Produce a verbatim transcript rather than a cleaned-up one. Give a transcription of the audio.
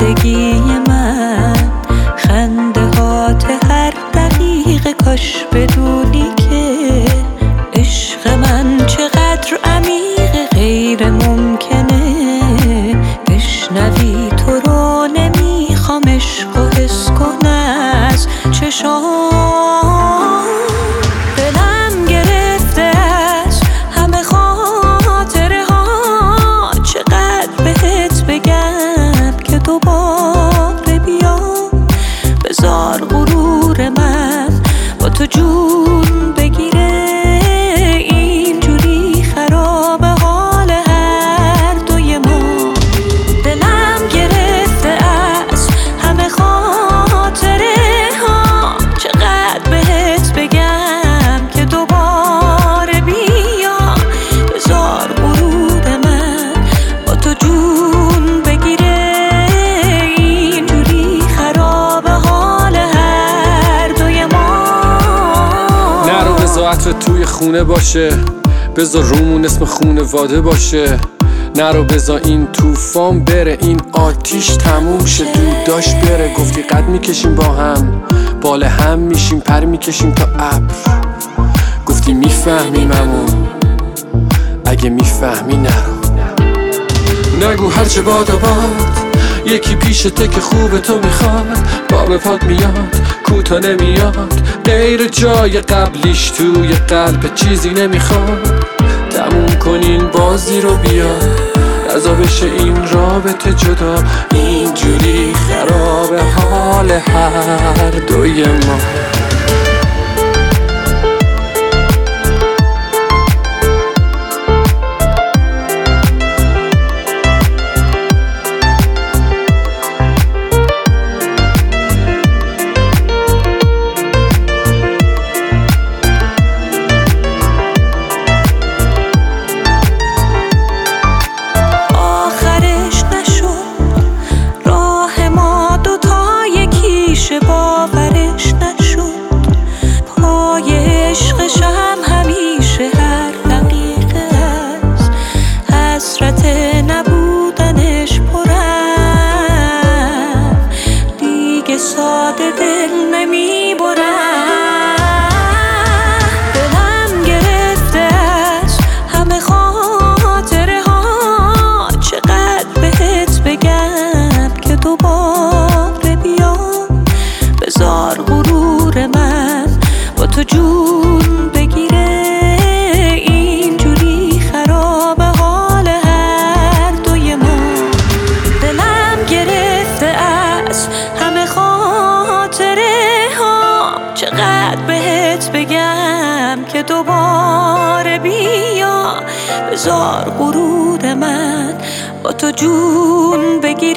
زندگی من، خنده هات هر دقیقه. کاش بدونی که عشق من چقدر عمیق، غیر ممکنه بشنوی تو رو. نمیخوام عشق و حس کنه از چشام. دلم گرفته از همه خاطره ها، چقدر بهت بگم که دوباره بیام. بذار غرور من با تو جون بگیره، اینجوری خراب حال هر دوی ما. دلم گرفته از همه خاطره ها، چقدر بهت بگم که دوباره بیا. بذار غرور من با تو جون بگیره، اینجوری خراب حال هر دوی ما. نرو بذار عطر توی خونه باشه، بذار رومون اسم خونواده باشه. نرو بذار این طوفان بره، این آتیش تموم شه. دود داشت بره، گفتی قد میکشیم با هم، بال هم میشیم، پر میکشیم تا ابر. گفتی میفهمیممون، اگه میفهمی نرو. نگو هرچه باد و باد، یکی پیشته که خوب تو میخواد. با به پات میاد، کوتا نمیاد، غیر جای قبلیش توی قلب چیزی نمیخواد. تموم کنین بازی رو بیا، رضا بشه این رابطه جدا، اینجوری خراب حال هر دوی ما. باورش نشد پای عشقشم، همیشه هر دقیقه است حسرت نبودنش پرم. دیگه ساده دل نمیبرم. دلم گرفته از همه خاطره ها، چقدر بهت بگم که دوباره بیام. بذار غرور من با تو جون بگیره، اینجوری خراب حال هر دوی ما. دلم گرفته از همه خاطره ها، چقدر بهت بگم که دوباره بیا. بذار غرور من با تو جون بگیره.